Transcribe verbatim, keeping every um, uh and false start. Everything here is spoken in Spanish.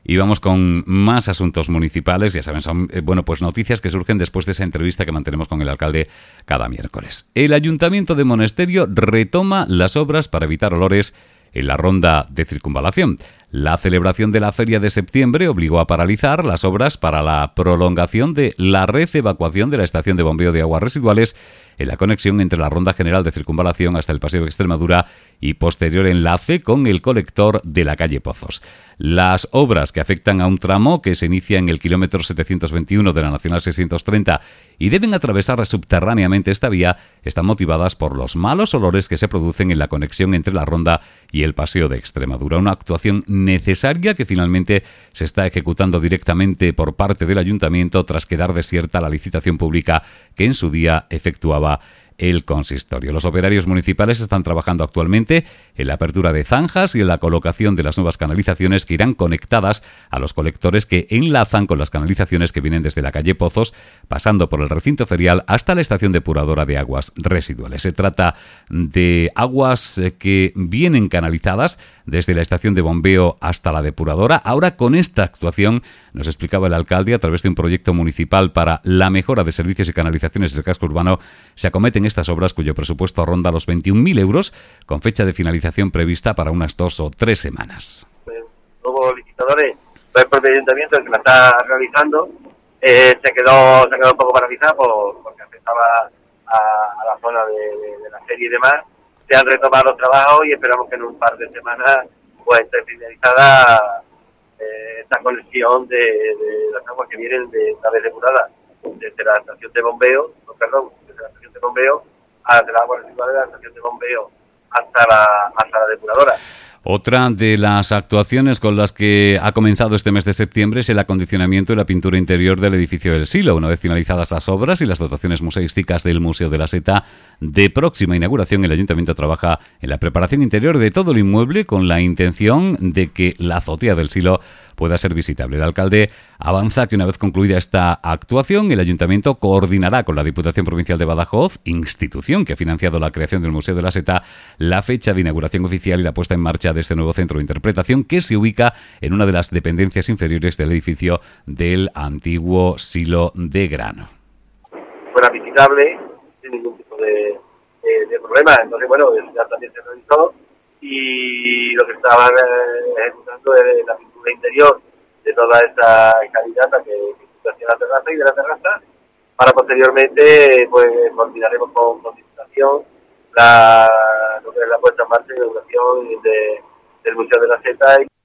Y vamos con más asuntos municipales. Ya saben, son eh, bueno, pues noticias que surgen después de esa entrevista que mantenemos con el alcalde cada miércoles. El Ayuntamiento de Monesterio retoma las obras para evitar olores en la ronda de circunvalación. La celebración de la feria de septiembre obligó a paralizar las obras para la prolongación de la red de evacuación de la estación de bombeo de aguas residuales en la conexión entre la ronda general de circunvalación hasta el Paseo de Extremadura y posterior enlace con el colector de la calle Pozos. Las obras que afectan a un tramo que se inicia en el kilómetro setecientos veintiuno de la Nacional seiscientos treinta y deben atravesar subterráneamente esta vía están motivadas por los malos olores que se producen en la conexión entre la ronda y el Paseo de Extremadura. Una actuación necesaria que finalmente se está ejecutando directamente por parte del Ayuntamiento tras quedar desierta la licitación pública que en su día efectuaba el consistorio. Los operarios municipales están trabajando actualmente en la apertura de zanjas y en la colocación de las nuevas canalizaciones que irán conectadas a los colectores que enlazan con las canalizaciones que vienen desde la calle Pozos, pasando por el recinto ferial hasta la estación depuradora de aguas residuales. Se trata de aguas que vienen canalizadas desde la estación de bombeo hasta la depuradora. Ahora, con esta actuación, nos explicaba el alcalde, a través de un proyecto municipal para la mejora de servicios y canalizaciones del casco urbano, se acometen estas obras cuyo presupuesto ronda los veintiún mil euros, con fecha de finalización prevista para unas dos o tres semanas. Como licitadores, el propio ayuntamiento el que la está realizando, eh, se quedó se quedó un poco paralizado por, porque afectaba a, a la zona de, de, de la serie y demás. Se han retomado los trabajos y esperamos que en un par de semanas pues esté finalizada eh, esta conexión de, de las aguas que vienen de una vez depuradas desde la estación de bombeo, no, perdón, desde la estación de bombeo hasta la agua residual de la estación de bombeo hasta la, hasta la depuradora. Otra de las actuaciones con las que ha comenzado este mes de septiembre es el acondicionamiento y la pintura interior del edificio del Silo. Una vez finalizadas las obras y las dotaciones museísticas del Museo de la Seta de próxima inauguración, el Ayuntamiento trabaja en la preparación interior de todo el inmueble con la intención de que la azotea del Silo pueda ser visitable. El alcalde avanza que una vez concluida esta actuación, el Ayuntamiento coordinará con la Diputación Provincial de Badajoz, institución que ha financiado la creación del Museo de la Seta, la fecha de inauguración oficial y la puesta en marcha de este nuevo centro de interpretación que se ubica en una de las dependencias inferiores del edificio del antiguo Silo de Grano. Fuera visitable sin ningún tipo de, de, de problema. Entonces, bueno, ya también se realizó y lo que estaban eh, ejecutando es la pintura interior de toda esta escalinata que, que hacia la terraza y de la terraza, para posteriormente pues coordinaremos con, con Diputación la, lo que es la puesta en marcha y inauguración de, del Museo de la Seta.